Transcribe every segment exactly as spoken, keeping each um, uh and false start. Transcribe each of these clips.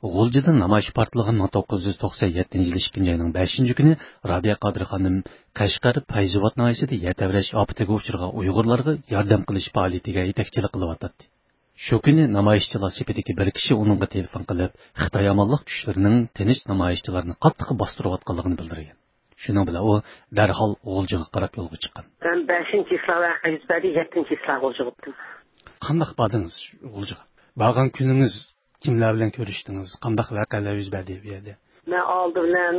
G'uljida namoyish portlagan ming to'qqiz yuz to'qson yettinchi yil ikkinchi oyning beshinchi kuni Rabia Qodir xonim Qashqar Fayzobod noyisida yatavrash opatiga uchragan Uyg'urlarga yordam qilish faoliyatiga yetakchilik qilyotdi. Shu kuni namoyishchilar sepidagi bir kishi uningga telefon qilib, Xitoy amonlik kuchlarining tinch namoyishchilarni qattiq bostirayotganligini bildirgan. Shuning bilan u darhol G'uljiga qarab yo'lga chiqqan. Ben beshinchi isloga qaytdi, yettinchi isloga G'uljiga o'tdim. Qanday bordingiz G'uljiga? Borgan kuningiz kimlar bilan ko'rishdingiz? Qanday voqealar yuz berdi bu yerda? Men oldi bilan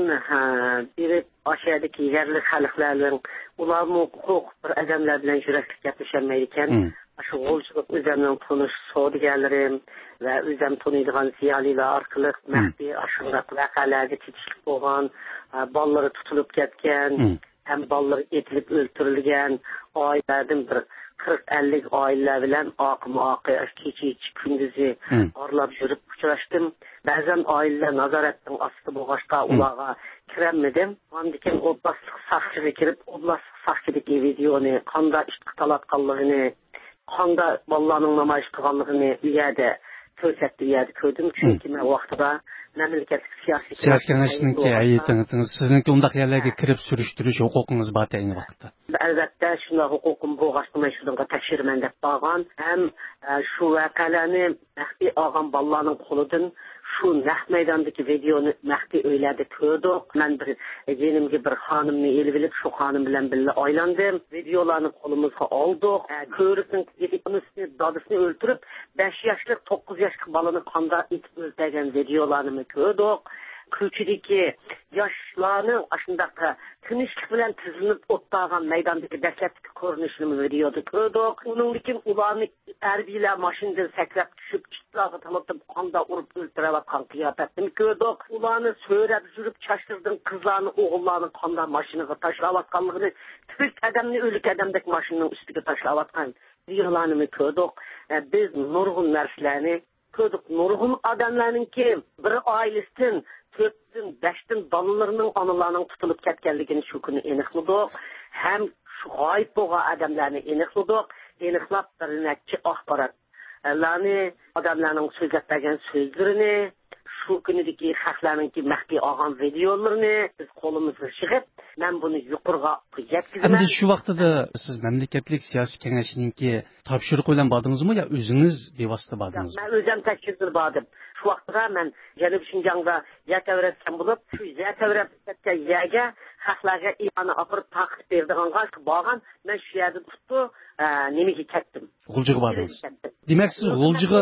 biri aşağıdaki yerli xalqlar bilan ularni huquq bir odamlar bilan yurakli gaplasholmaydi ekan. Shu G'uljiga o'zimning tanish savdogarlarim va o'zim taniydigan ziyolilar orqali maxfiy ashuraq voqealarga tetishlik bo'lgan, bolalar tutilib ketgan, ham bolalar etilib o'ldirilgan oilalardan bir qirq ellik oilalar bilan oqim-oqi kecha kunduzi orlab yurib uchrashdim. Ba'zan oilalar nazoratning ostida bo'lg'achqa ularga kiramadim. Ondan keyin oblastlik soqchiga kirib, oblastlik soqchidagi videoni qanday ish qilayotganligini, qanday bolalarning namoyish qilganligini u yerda ko'rsatdi, u yerda ko'rdim. Chunki men vaqtida mamlakatlik siyosiy siyosiy kengashningki aytingiz, sizningki undaq yerlarga kirib surishtirish huquqingiz bor ayni vaqtda. Albatta, shunday huquqim bo'lg'achqa men shunga tekshirman deb borgan. Ham shu voqealarni maxfiy olgan bolalarning qo'lidan shu naq maydondagi videoni maxfiy uylarda ko'rdik. Men bir yenimga bir xonimni elib olib, shu xonim bilan birga aylandim. Videolarni qo'limizga oldik. Ko'rikning yetimini, dadasini o'ldirib, besh yoshli, to'qqiz yoshli bolani qanday itib o'ldirgan videolarni ko'rdik. Ko'chidagi yoshlarning ashundaqa tinchlik bilan tizilib o'tgan maydondagi dastlabki ko'rinishini videoda ko'rdik. Uningdan ularni harbiylar mashinadan sakrab tushib, kitlarga talatib qonda urib o'ldirayotgan qiyofatini ko'rdik. Ularni so'rab yurib chashtirdim qizlarni, o'g'illarni qonda mashinaga tashlayotganligini, tirik odamni o'lik odamdek mashinaning ustiga tashlayotgan videolarni ko'rdik. Biz nurg'un narsalarni ko'rdik. Nurg'un odamlarningki bir oilasidan to'rtdan beshdan bolalarning onalarning tutilib ketganligini shu kuni aniqladik. Ham shu g'oyib bo'lgan odamlarni aniqladik. Aniqlab bir necha axborotlarni, odamlarning so'zlab bergan so'zlarini, shu kunidagi xalqlarningki maxfiy olgan videolarini biz qo'limizga chiqib, men buni yuqoriga yetkazdim. Endi shu vaqtida siz mamlakatlik siyosiy kengashningki topshiriq bilan bordingizmi yo o'zingiz bevosita bordingizmi? Men o'zim tekshirib bordim. Shu vaqtda men Janubiy Shinjongda yatavratgan bo'lib, shu yatavratgan yerga xalqlarga iyoni olib taqib berdiganga borgan, men shu yerda tutdi, nimaga ketdim? G'uljiga bordingiz. Demak, siz G'uljiga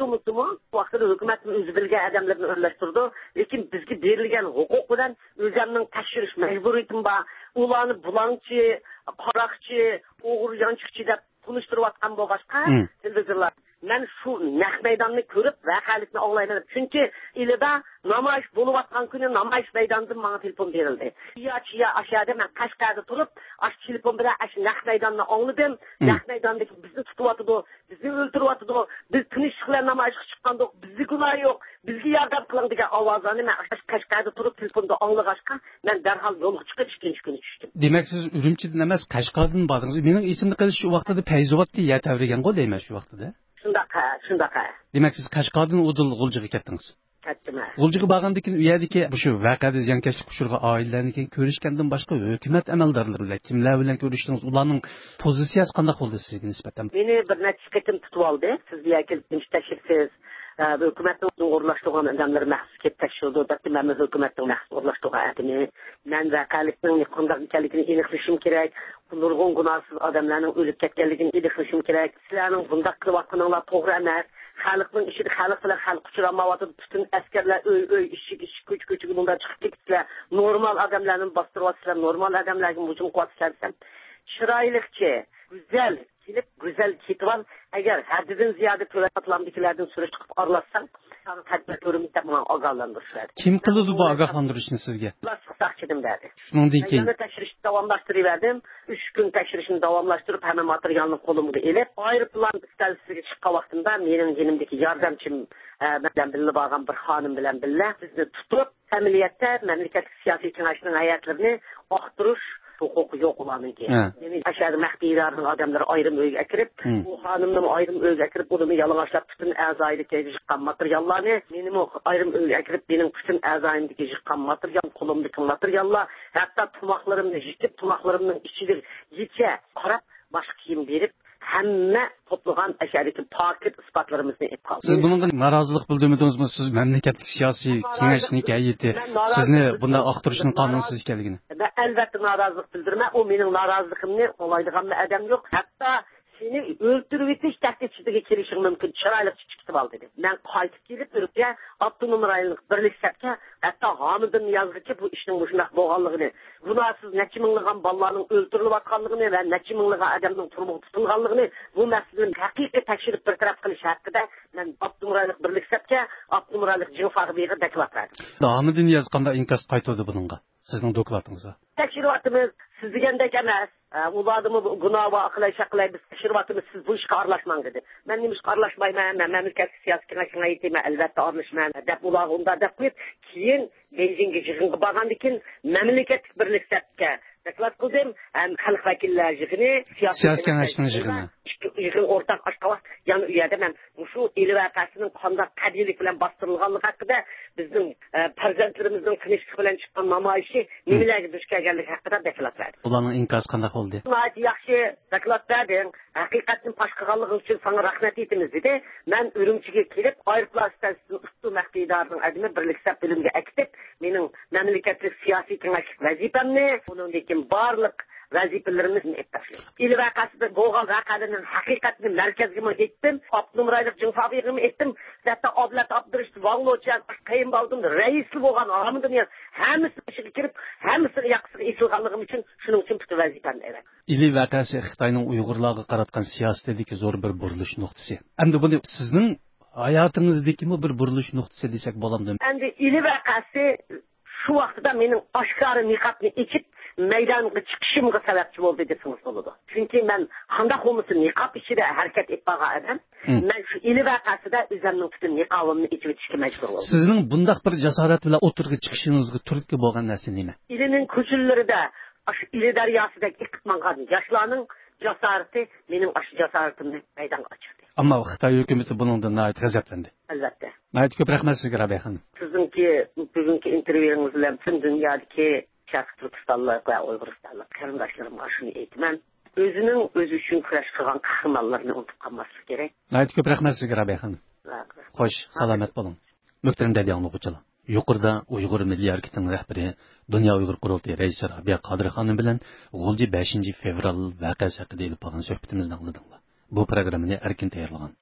vaqtida hukumatning o'zi bilgan odamlarni o'rlashtirdi, lekin bizga berilgan huquq bilan o'zimning tekshirish majburiyatim bor. Ularni bulangchi, qaraqchi, o'g'ri yanchiqchi deb tunishtirayotgan bo'lg'achqa, televizorlar men shu naq maydonni ko'rib voqealikni anglayman. Chunki ilida namoyish bo'layotgan kuni namoyish maydonidan menga telefon berildi. Chiya aşağıda men Qashqarda turib, ash telefon bilan ash naq maydonni angladim. Naq maydondagi bizni tutyapti, bizni o'ldiryapti, biz tinchlik bilan namoyishga chiqqandik, bizni gunoh yo'q, bizga yordam qiling degan ovozlarni men ash Qashqarda turib telefonda anglag'achqa, men darhol yo'lga chiqib ikkinchi kuni tushdim. Demak, siz Urumchidan emas, Qashqardan bordingiz. Mening esimda qolish shu vaqtida Fayzobodga yetavragan-ku deyman shu vaqtida. Shundaqa, shundaqa. Demak, siz Qashqardan Udil G'uljiga ketdingiz. Ketdim. G'uljiga borgandan keyin u yerdagi shu voqeada ziyonkashlik uchirgan oilalarni keyin ko'rishgandan boshqa hukumat amaldorlari bilan kimlar bilan ko'rishdingiz? Ularning pozitsiyasi qanday bo'ldi sizga nisbatan? Meni bir necha qatim tutib oldi. Siz bu yerga kelib tashrifsiz. Hukumatning o'rlashtirgan odamlar maxsus kelib tekshirdi. Balki men hukumatning maxsus o'rlashtirgan adini, men voqealikning qanday ekanligini aniqlashim kerak. Nurg'un gunohsiz odamlarning o'lib ketganligini aniqlashim kerak. Sizlarning bunday qilayotganinglar to'g'ri emas. Xalqning ishida xalq bilan xalq uchramayotib, butun askarlar uy uy ishik ishik ko'ch ko'chiga bunday chiqib ketibsizlar. Normal odamlarni bostiryapsizlar, normal odamlarga hujum qilyapsizlar. Chiroyliqchi, go'zal kelib, go'zal ketib, agar haddidan ziyoda to'latlamdikilardan surish chiqib aralasan, sana tadbir ko'rimiz deb men ogohlantirishlar. Kim qildi bu ogohlantirishni sizga? Saqchidim dedi. Shuningdek keyin yana tekshirishni davomlashtirib uch kun tekshirishni davomlashtirib, hamma materialni qo'limga elib, aeroplan stansiyasiga chiqqan vaqtimda mening yenimdagi yordamchim bilan birga borgan bir xonim bilan birga bizni tutib, amaliyotda mamlakat siyosiy kengashining hay'atlarini oqtirish huquqi yo'q ularniki. Ya'ni ashar mahbiylarning odamlari ayrim uyga kirib, bu xonimning ayrim uyga kirib, uni yalang'ochlab butun a'zoylikka chiqqan materiallarni, mening ayrim uyga kirib, mening butun a'zoyimdagi chiqqan material, qo'limdagi materiallar, hatto tumoqlarimni yitib, tumoqlarimning ichiga yetsa qarab, boshqa kiyim berib, hamma to'plagan ashariki paket isbotlarimizni aytib. Siz bunga norozilik bildirmadingizmi? Siz mamlakatlik siyosiy kengashning hay'ati sizni bunday oqtirishning qonunsiz ekanligini. Ben albatta norozilik bildirma, o mening noroziligimni o'ylaydigan odam yo'q. Hatto seni o'ldirib etish tahdidchiga kelishing mumkin. Chiroyli chiqib ol dedi. Men qaytib kelib Turkiya avtonom rayonlik birlik sapga hatto Hamidin yozgichi bu ishning shunday bo'lganligini, gunohsiz necha minglagan bolalarning o'ldirilib va necha minglagan odamning turmuq tutilganligini, bu masalani haqiqiy tekshirib bir taraf qilish haqida men avtonom rayonlik birlik sapga avtonom rayonlik jinfarbiga deklaratsiya berdim. Hamidin yozganda inkos qaytdi buningga. Sizning dokladingizga. Tekshiryapmiz, siz degandek emas. Ularni gunoh va aqlay shaqlay biz tekshiryapmiz, siz bu ishga aralashmang dedi. Men nima ishga aralashmayman, men mamlakat siyosiy kengashiga aytayman, albatta aralashman deb ular unda deb qo'yib, keyin Beijingga yig'inga borgandan keyin mamlakat birlik sapga deklaratsiya qildim, ham xalq vakillari yig'ini, siyosiy kengashining yig'ini. Yig'in o'rtaq ochqava, ya'ni u yerda men shu il vaqasining qanday qadiylik bilan bostirilganligi haqida bizning farzandlarimizning qilishlik bilan chiqqan namoyishi nimalarga duch kelganligi haqida deklaratsiya berdim. Ularning inkosi qanday bo'ldi? Yaxshi deklaratsiya berdim. Haqiqatni fosh qilganligi uchun sana rahmat aytamiz dedi. Men Urumchiga kelib, aeroport stansiyasining ustu mahbiylarning adimi birlik sap bilimga aktif, mening mamlakatlik siyosiy kengashlik vazifamni, uningdagi barliq vazifalarimizni aytdim. Il vaqasida bo'lgan vaqalarning haqiqatini markazga aytdim, avtonom rayonlik jinfabiga aytdim. Hatto Ablat Abdurishti Vanglovchan qiyin bo'ldim, raisli bo'lgan Hamidin hammasi ishga kirib, hammasini yaqsiga esilganligim uchun shuning uchun bitta vazifamni aytdim. Il vaqasi Xitoyning Uyg'urlarga qaratgan siyosatidagi zo'r bir burilish nuqtasi. Endi buni sizning hayotingizdagi bir burilish nuqtasi desak bo'ladimi? Endi il vaqasi shu vaqtda mening oshkora niqobni ichib maydonga chiqishimga sababchi bo'ldi desangiz bo'ladi. Chunki men qanday bo'lmasa niqob ichida harakat etmagan odam, men shu il vaqasida o'zimning butun niqobimni ichib o'tishga majbur bo'ldim. Sizning bunday bir jasorat bilan o'tirga chiqishingizga turtki bo'lgan narsa nima? Ilining ko'chalarida, shu il daryosidagi iqitmangan yoshlarning jasorati mening shu jasoratimni maydonga ochirdi. Ammo Xitoy hukumati buningdan nəhayət g'azablandi. Albatta. Nəhayət ko'p rahmat sizga, Rabiya xonim. Sizningki bugungi intervyungiz bilan butun dunyodagi Sharq Turkistonlik va Uyg'uristonlik qarindoshlarimga shuni aytaman. O'zining o'zi uchun kurash qilgan qahramonlarni unutib qolmaslik kerak. Nəhayət ko'p rahmat sizga, Rabiya xonim. Xo'sh, salomat bo'ling. Muhtaram davlatchilar. Yuqorida Uyg'ur milliy harakatining rahbari, Dunyo Uyg'ur qurultiyi raisi Rabiya Qodir xonim bilan G'ulji beshinchi fevral voqeasi haqida olib bo'lgan suhbatimizni angladinglar. Bu programmani Erkin tayyorlagan.